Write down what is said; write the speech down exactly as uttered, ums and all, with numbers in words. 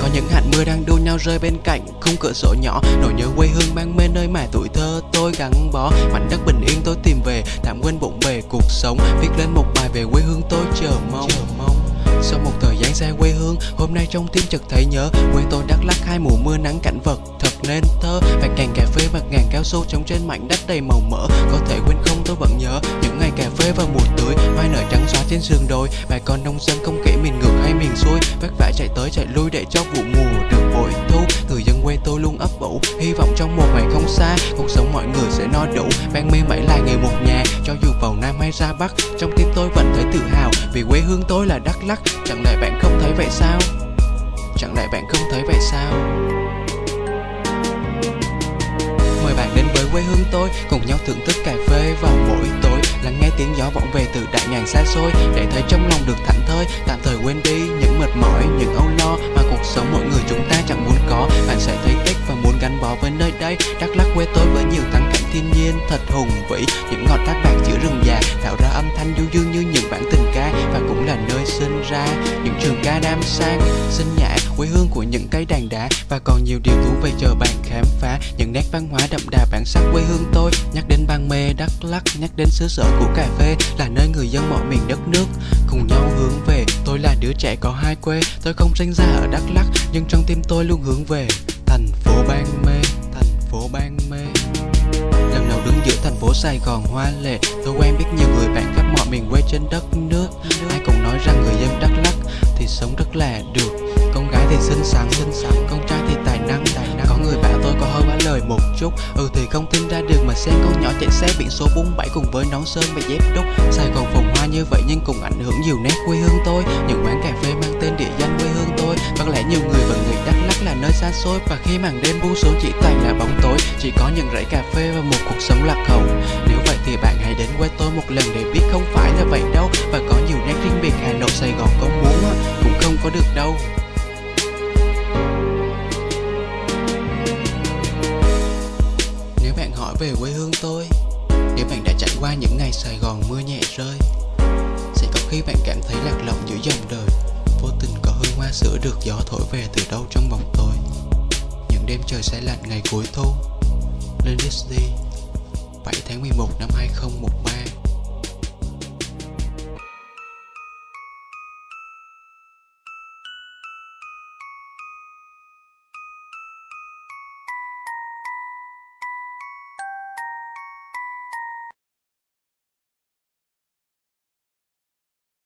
những hạt mưa đang đua nhau rơi bên cạnh khung cửa sổ nhỏ. Nỗi nhớ quê hương mang mê nơi mà tuổi thơ tôi gắn bó. Mảnh đất bình yên tôi tìm về, tạm quên bộn bề cuộc sống. Viết lên một bài về quê hương tôi chờ mong. chờ mong Sau một thời gian xa quê hương, hôm nay trong tim chợt thấy nhớ quê tôi Đắk Lắk, hai mùa mưa nắng cảnh vật thật nên thơ. Bạc ngàn cà phê, bạc ngàn cao su trồng trên mảnh đất đầy màu mỡ. Có thể quên không tôi vẫn nhớ những ngày cà phê vào mùa tưới, hoa nở trắng xóa trên sườn đồi. Bà con nông dân không kể miền ngược hay miền xuôi, vất vả chạy tới chạy lui để cho vụ mùa được bội thu. Người dân quê tôi luôn ấp ủ hy vọng trong một ngày không xa, cuộc sống mọi người sẽ no đủ. Ban mê mẩy là người một nhà, cho dù vào Nam hay ra Bắc, trong tim tôi vẫn thấy tự hào vì quê hương tôi là Đắk Lắk. Chẳng lẽ bạn không thấy vậy sao? Chẳng lẽ bạn không thấy vậy sao? Mời bạn đến với quê hương tôi, cùng nhau thưởng thức cà phê vào mỗi tối, lắng nghe tiếng gió vọng về từ đại ngàn xa xôi, để thấy trong lòng được thảnh thơi, tạm thời quên đi những mệt mỏi, những âu lo mà cuộc sống mỗi người chúng ta chẳng muốn có. Bạn sẽ thấy thích và muốn gắn bó với nơi đây. Đắk Lắk quê tôi với nhiều thắng cảnh thiên nhiên thật hùng vĩ, những ngọn thác bạc giữa rừng già tạo ra âm thanh du dương như những bản tình ca, và cũng là nơi sinh ra những trường ca đam sang xinh nhã, quê hương của những cây đàn đá. Và còn nhiều điều thú vị chờ bạn khám phá, những nét văn hóa đậm đà bản sắc quê hương tôi. Nhắc đến Ban Mê Đắk Lắk, nhắc đến xứ sở của cà phê, là nơi người dân mọi miền đất nước cùng nhau hướng về. Tôi là đứa trẻ có hai quê, tôi không sinh ra ở Đắk Lắk, nhưng trong tim tôi luôn hướng về thành phố Ban Mê, thành phố Ban Mê. Lần đầu đứng giữa thành phố Sài Gòn hoa lệ, tôi quen biết nhiều người bạn khắp mọi miền quê trên đất nước. Ai cũng nói rằng người dân Đắk Lắk thì sống rất là được, con gái thì xinh xắn, xinh xắn, con trai thì tài năng, tài năng. Có người bảo tôi có hơi quá lời một chút, ừ thì không tin ra được mà xem con nhỏ chạy xe biển số bốn bảy cùng với nón sơn và dép đúc. Sài Gòn phồn hoa như vậy nhưng cùng ảnh hưởng nhiều nét quê hương tôi, những quán cà phê mang tên địa danh quê hương tôi. Có lẽ nhiều người vẫn nghĩ Đắk Lắk là nơi xa xôi, và khi màn đêm buông xuống chỉ toàn là bóng tối, chỉ có những rẫy cà phê và một cuộc sống lạc hậu. Nếu vậy thì bạn hãy đến quê tôi một lần để biết không phải là vậy đâu, và có nhiều nét riêng biệt Hà Nội, Sài Gòn có muốn cũng không có được đâu. Nếu bạn hỏi về quê hương tôi, nếu bạn đã trải qua những ngày Sài Gòn mưa nhẹ rơi, sẽ có khi bạn cảm thấy lạc lõng giữa dòng đời, vô tình có hương hoa sữa được gió thổi về từ đâu trong bóng tối. Những đêm trời se lạnh ngày cuối thu. Lên Disney bảy tháng mười một năm hai không một ba.